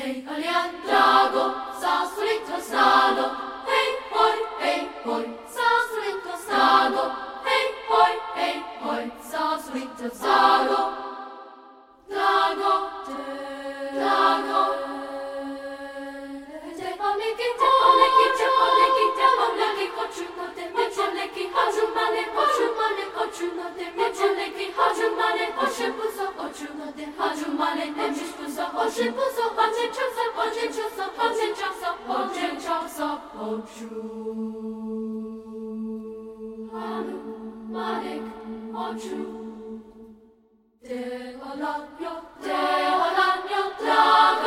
Drago, sa solito stago, hey hoi, sa solito stago, hey hoi, sa solito stago. Drago, drago, tepaleki, koçunote, mecaleki, hacumane, koçunote, mecaleki, hacumane, oşepuso, koçunote, hacumane, nemişpuso, oşepuso, hacecaksa, koçu. Hanumanek, koçu. Deolanyo, drago.